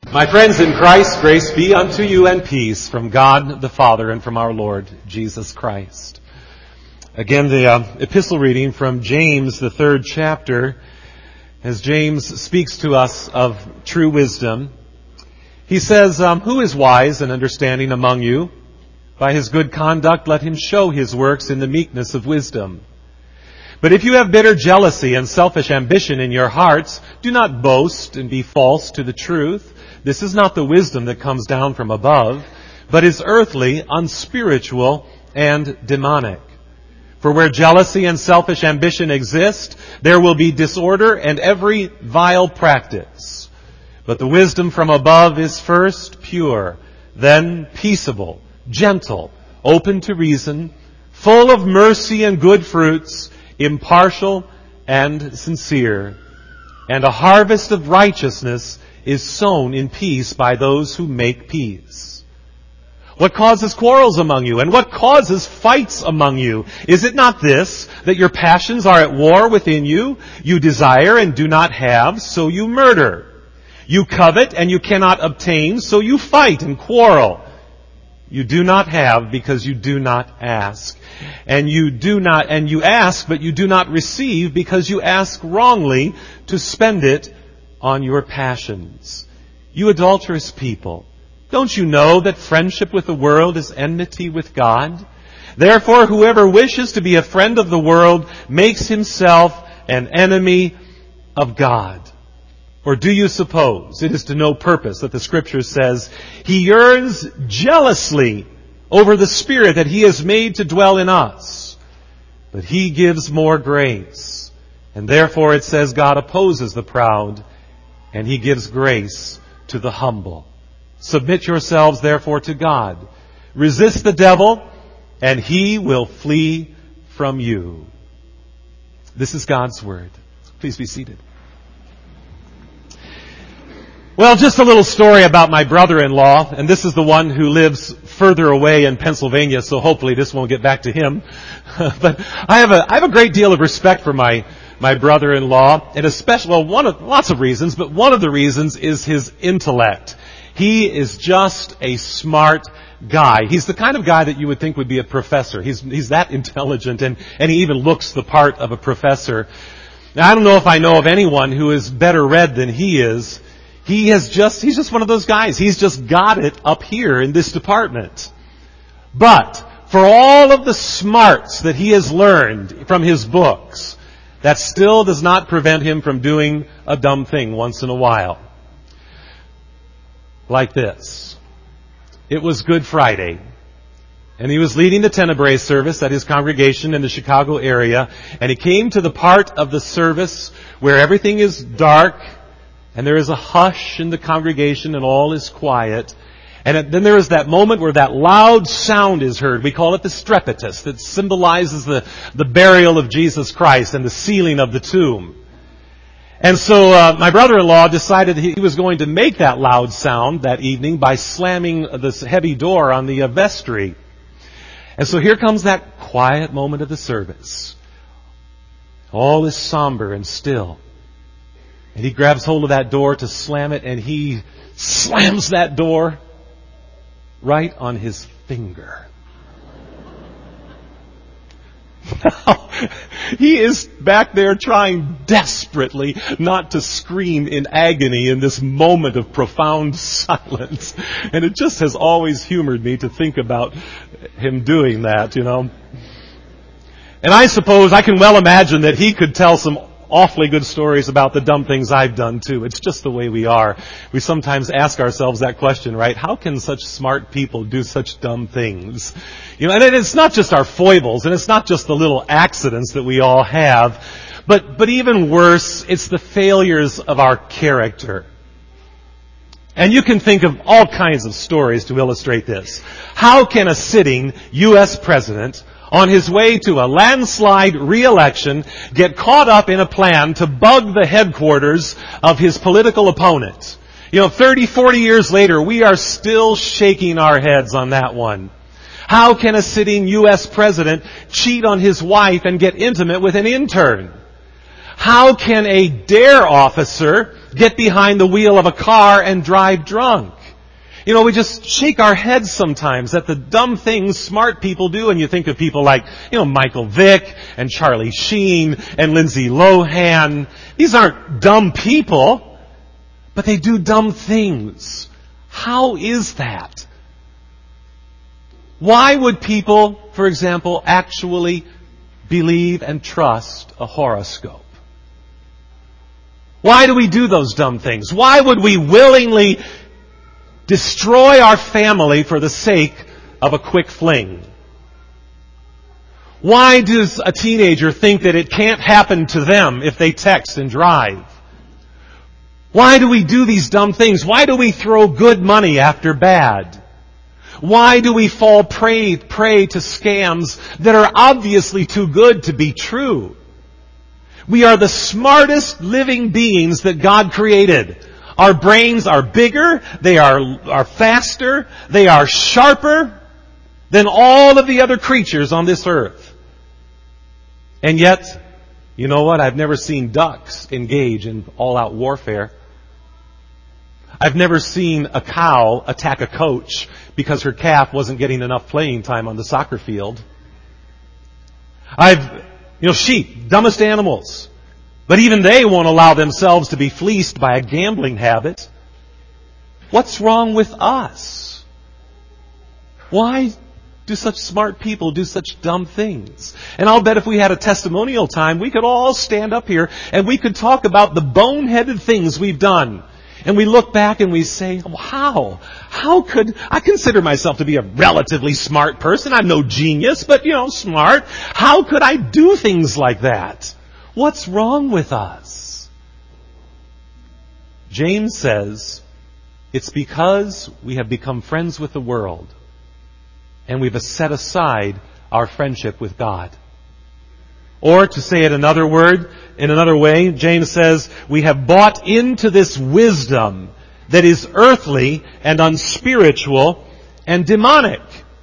My friends in Christ, grace be unto you and peace from God the Father and from our Lord Jesus Christ. Again, the epistle reading from James, the 3rd chapter, as James speaks to us of true wisdom. He says, who is wise and understanding among you? By his good conduct let him show his works in the meekness of wisdom. But if you have bitter jealousy and selfish ambition in your hearts, do not boast and be false to the truth. This is not the wisdom that comes down from above, but is earthly, unspiritual, and demonic. For where jealousy and selfish ambition exist, there will be disorder and every vile practice. But the wisdom from above is first pure, then peaceable, gentle, open to reason, full of mercy and good fruits, impartial and sincere. And a harvest of righteousness is sown in peace by those who make peace. What causes quarrels among you, and what causes fights among you? Is it not this, that your passions are at war within you? You desire and do not have, so you murder. You covet and you cannot obtain, so you fight and quarrel. You do not have because you do not ask. And you ask, but you do not receive because you ask wrongly to spend it on your passions. You adulterous people, don't you know that friendship with the world is enmity with God? Therefore, whoever wishes to be a friend of the world makes himself an enemy of God. Or do you suppose it is to no purpose that the Scripture says, He yearns jealously over the Spirit that He has made to dwell in us? But He gives more grace. And therefore it says God opposes the proud, and He gives grace to the humble. Submit yourselves therefore to God. Resist the devil, and he will flee from you. This is God's Word. Please be seated. Well, just a little story about my brother-in-law, and this is the one who lives further away in Pennsylvania, so hopefully this won't get back to him. But I have a great deal of respect for my brother-in-law, and especially, lots of reasons, but one of the reasons is his intellect. He is just a smart guy. He's the kind of guy that you would think would be a professor. He's that intelligent, and he even looks the part of a professor. Now, I don't know if I know of anyone who is better read than he is. He's just one of those guys. He's just got it up here in this department. But for all of the smarts that he has learned from his books, that still does not prevent him from doing a dumb thing once in a while. Like this. It was Good Friday, and he was leading the Tenebrae service at his congregation in the Chicago area, and he came to the part of the service where everything is dark, and there is a hush in the congregation and all is quiet. And then there is that moment where that loud sound is heard. We call it the strepitus, that symbolizes the burial of Jesus Christ and the sealing of the tomb. And so my brother-in-law decided he was going to make that loud sound that evening by slamming this heavy door on the vestry. And so here comes that quiet moment of the service. All is somber and still. And he grabs hold of that door to slam it, and he slams that door right on his finger. Now, he is back there trying desperately not to scream in agony in this moment of profound silence. And it just has always humored me to think about him doing that, you know. And I suppose I can well imagine that he could tell some awfully good stories about the dumb things I've done too. It's just the way we are. We sometimes ask ourselves that question, right? How can such smart people do such dumb things? You know, and it's not just our foibles, and it's not just the little accidents that we all have, but even worse, it's the failures of our character. And you can think of all kinds of stories to illustrate this. How can a sitting U.S. president on his way to a landslide re-election get caught up in a plan to bug the headquarters of his political opponent? You know, 30, 40 years later, we are still shaking our heads on that one. How can a sitting U.S. president cheat on his wife and get intimate with an intern? How can a DARE officer get behind the wheel of a car and drive drunk. You know, we just shake our heads sometimes at the dumb things smart people do, and you think of people like, Michael Vick and Charlie Sheen and Lindsay Lohan. These aren't dumb people, but they do dumb things. How is that? Why would people, for example, actually believe and trust a horoscope? Why do we do those dumb things? Why would we willingly destroy our family for the sake of a quick fling? Why does a teenager think that it can't happen to them if they text and drive? Why do we do these dumb things? Why do we throw good money after bad? Why do we fall prey to scams that are obviously too good to be true? We are the smartest living beings that God created. Our brains are bigger, they are faster, they are sharper than all of the other creatures on this earth. And yet, you know what? I've never seen ducks engage in all-out warfare. I've never seen a cow attack a coach because her calf wasn't getting enough playing time on the soccer field. Sheep, dumbest animals. But even they won't allow themselves to be fleeced by a gambling habit. What's wrong with us? Why do such smart people do such dumb things? And I'll bet if we had a testimonial time, we could all stand up here and we could talk about the boneheaded things we've done. And we look back and we say, how? How could, I consider myself to be a relatively smart person. I'm no genius, but smart. How could I do things like that? What's wrong with us? James says, it's because we have become friends with the world and we've set aside our friendship with God. Or to say it in another way, James says, we have bought into this wisdom that is earthly and unspiritual and demonic.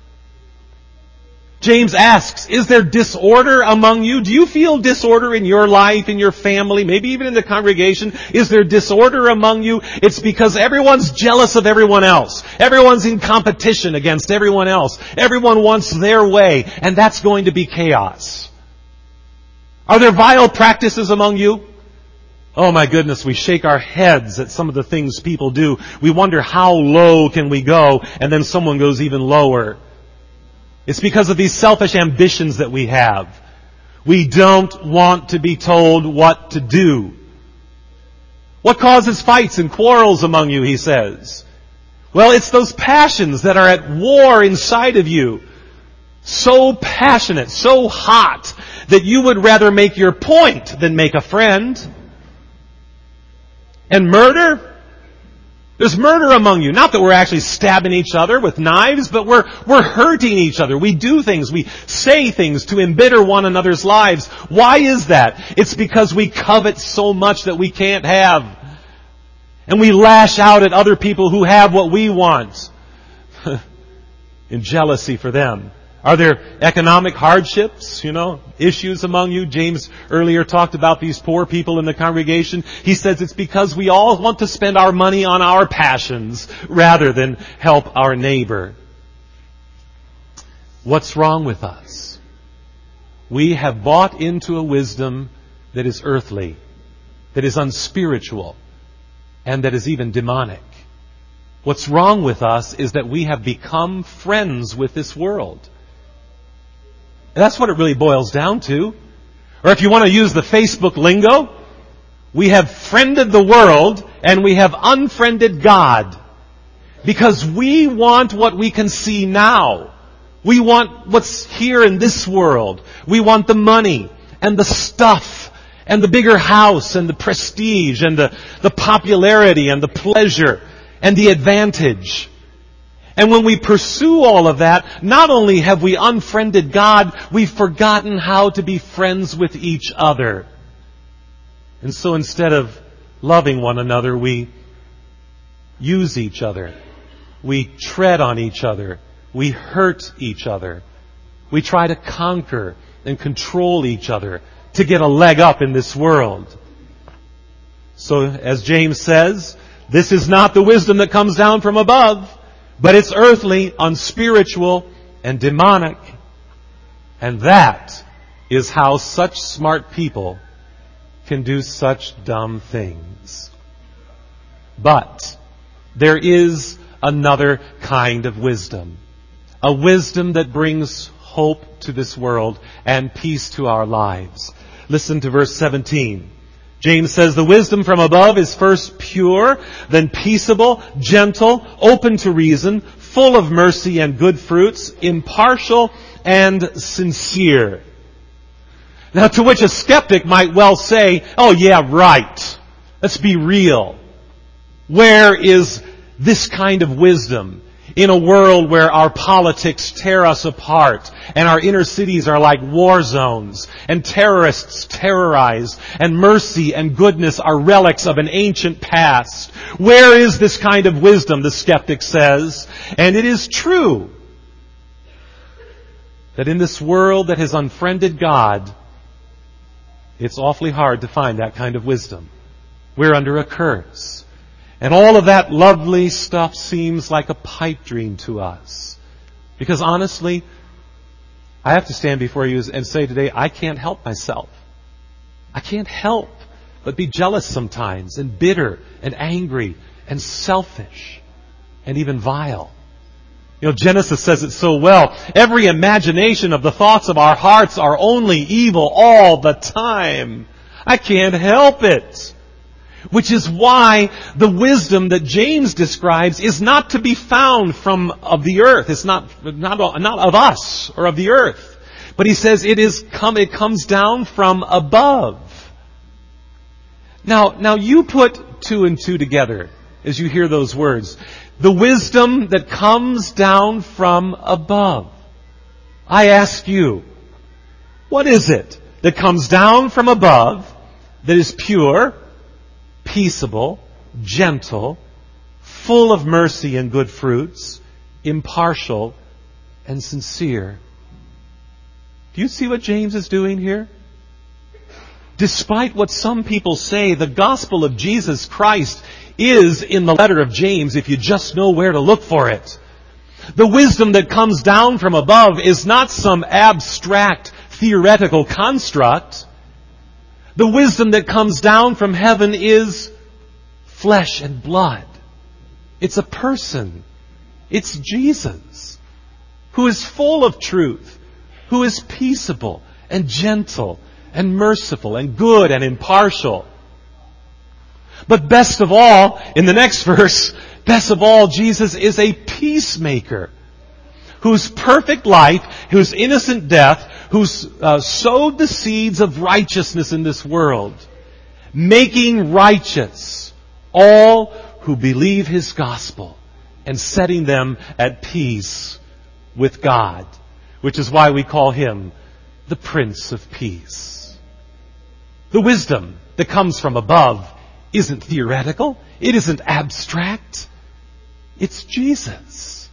James asks, is there disorder among you? Do you feel disorder in your life, in your family, maybe even in the congregation? Is there disorder among you? It's because everyone's jealous of everyone else. Everyone's in competition against everyone else. Everyone wants their way, and that's going to be chaos. Are there vile practices among you? Oh my goodness, we shake our heads at some of the things people do. We wonder how low can we go, and then someone goes even lower. It's because of these selfish ambitions that we have. We don't want to be told what to do. What causes fights and quarrels among you, he says? Well, it's those passions that are at war inside of you. So passionate, so hot, that you would rather make your point than make a friend. And murder? There's murder among you. Not that we're actually stabbing each other with knives, but we're hurting each other. We do things, we say things to embitter one another's lives. Why is that? It's because we covet so much that we can't have. And we lash out at other people who have what we want in jealousy for them. Are there economic hardships, issues among you? James earlier talked about these poor people in the congregation. He says it's because we all want to spend our money on our passions rather than help our neighbor. What's wrong with us? We have bought into a wisdom that is earthly, that is unspiritual, and that is even demonic. What's wrong with us is that we have become friends with this world. And that's what it really boils down to. Or if you want to use the Facebook lingo, we have friended the world and we have unfriended God. Because we want what we can see now. We want what's here in this world. We want the money and the stuff and the bigger house and the prestige and the popularity and the pleasure and the advantage. And when we pursue all of that, not only have we unfriended God, we've forgotten how to be friends with each other. And so instead of loving one another, we use each other. We tread on each other. We hurt each other. We try to conquer and control each other to get a leg up in this world. So, as James says, this is not the wisdom that comes down from above, but it's earthly, unspiritual, and demonic. And that is how such smart people can do such dumb things. But there is another kind of wisdom. A wisdom that brings hope to this world and peace to our lives. Listen to verse 17. James says, the wisdom from above is first pure, then peaceable, gentle, open to reason, full of mercy and good fruits, impartial and sincere. Now, to which a skeptic might well say, oh yeah, right. Let's be real. Where is this kind of wisdom in a world where our politics tear us apart and our inner cities are like war zones and terrorists terrorize and mercy and goodness are relics of an ancient past? Where is this kind of wisdom, the skeptic says? And it is true that in this world that has unfriended God, it's awfully hard to find that kind of wisdom. We're under a curse. And all of that lovely stuff seems like a pipe dream to us. Because honestly, I have to stand before you and say today, I can't help myself. I can't help but be jealous sometimes, and bitter, and angry, and selfish, and even vile. You know, Genesis says it so well. Every imagination of the thoughts of our hearts are only evil all the time. I can't help it. Which is why the wisdom that James describes is not to be found of the earth. It's not of us or of the earth. But he says it comes down from above. Now you put two and two together as you hear those words. The wisdom that comes down from above. I ask you, what is it that comes down from above that is pure, peaceable, gentle, full of mercy and good fruits, impartial and sincere? Do you see what James is doing here? Despite what some people say, the gospel of Jesus Christ is in the letter of James if you just know where to look for it. The wisdom that comes down from above is not some abstract theoretical construct. The wisdom that comes down from heaven is flesh and blood. It's a person. It's Jesus, who is full of truth, who is peaceable and gentle and merciful and good and impartial. But best of all, in the next verse, best of all, Jesus is a peacemaker whose perfect life, whose innocent death, who's sowed the seeds of righteousness in this world, making righteous all who believe His gospel and setting them at peace with God, which is why we call Him the Prince of Peace. The wisdom that comes from above isn't theoretical. It isn't abstract. It's Jesus.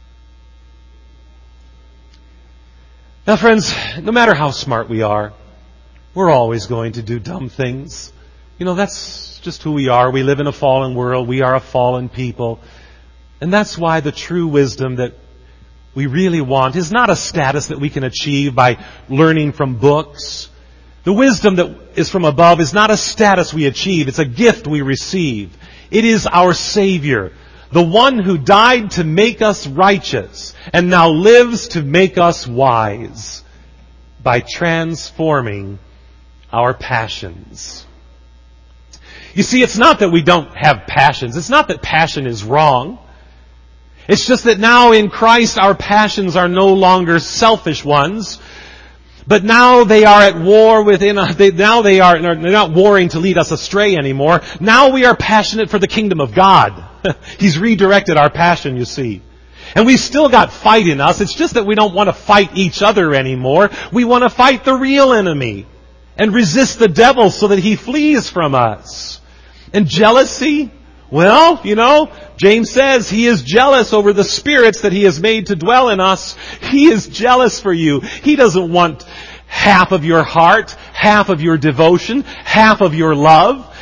Now, friends, no matter how smart we are, we're always going to do dumb things. You know, that's just who we are. We live in a fallen world. We are a fallen people. And that's why the true wisdom that we really want is not a status that we can achieve by learning from books. The wisdom that is from above is not a status we achieve. It's a gift we receive. It is our Savior, the one who died to make us righteous and now lives to make us wise by transforming our passions. You see, it's not that we don't have passions. It's not that passion is wrong. It's just that now in Christ our passions are no longer selfish ones, but now they are at war within us. They're not warring to lead us astray anymore. Now we are passionate for the kingdom of God. He's redirected our passion, you see. And we've still got fight in us. It's just that we don't want to fight each other anymore. We want to fight the real enemy and resist the devil so that he flees from us. And jealousy? Well, you know, James says he is jealous over the spirits that he has made to dwell in us. He is jealous for you. He doesn't want half of your heart, half of your devotion, half of your love.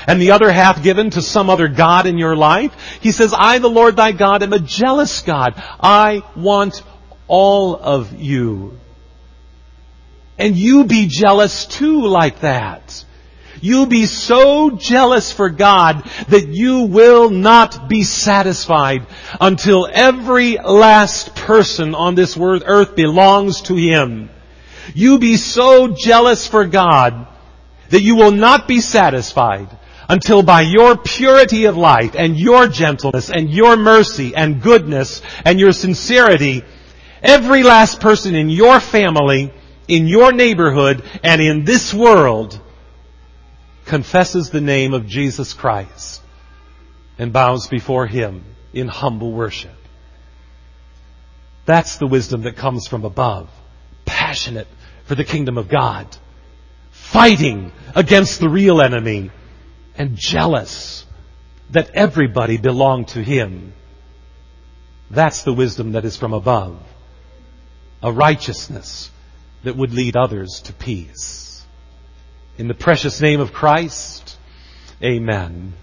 and the other half given to some other god in your life. He says, I, the Lord thy God, am a jealous God. I want all of you. And you be jealous too like that. You be so jealous for God that you will not be satisfied until every last person on this earth belongs to Him. You be so jealous for God that you will not be satisfied until by your purity of life and your gentleness and your mercy and goodness and your sincerity, every last person in your family, in your neighborhood, and in this world confesses the name of Jesus Christ and bows before Him in humble worship. That's the wisdom that comes from above. Passionate for the kingdom of God. Fighting against the real enemy. And jealous that everybody belonged to Him. That's the wisdom that is from above. A righteousness that would lead others to peace. In the precious name of Christ, amen.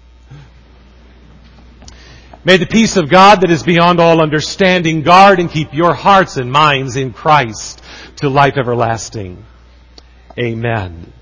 May the peace of God that is beyond all understanding guard and keep your hearts and minds in Christ to life everlasting. Amen.